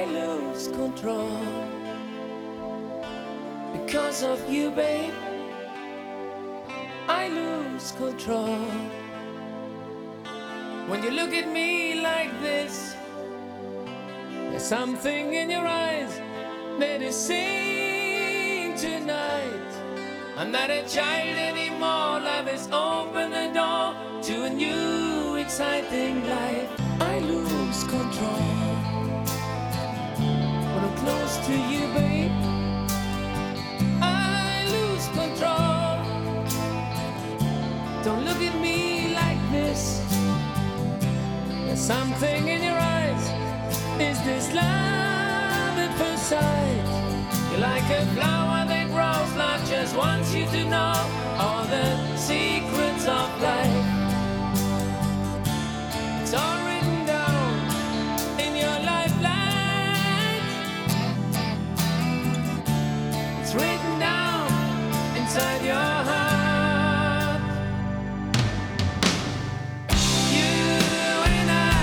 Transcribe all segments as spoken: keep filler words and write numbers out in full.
lose control because of you, babe. I lose control when you look at me like this. There's something in your eyes that is saying tonight, I'm not a child anymore. Love has opened the door to a new exciting life. I lose control when I'm close to you, babe. I lose control. Don't look at me like this. There's something in your eyes. Is this love at first sight? You're like a flower that grows. Love just wants you to know all the secrets of life. It's all written down in your lifeline. It's written down inside your heart. You and I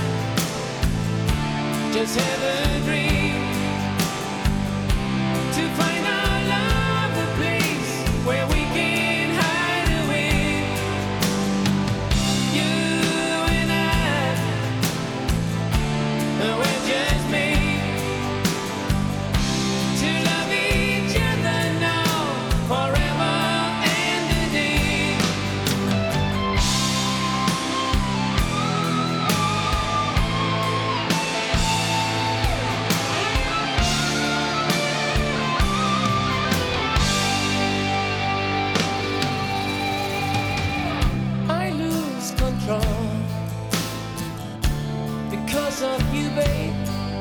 just have a dream to find our love a place where we can hide away. You and I, we're just made to love each other now, forever and a day. I lose control because of you, babe.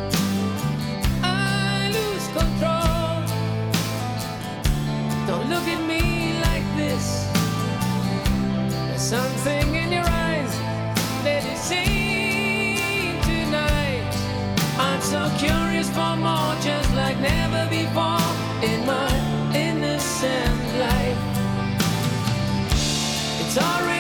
I lose control. Don't look at me like this. There's something in your eyes that is saying tonight, I'm so curious for more, just like never before in my innocent life. It's already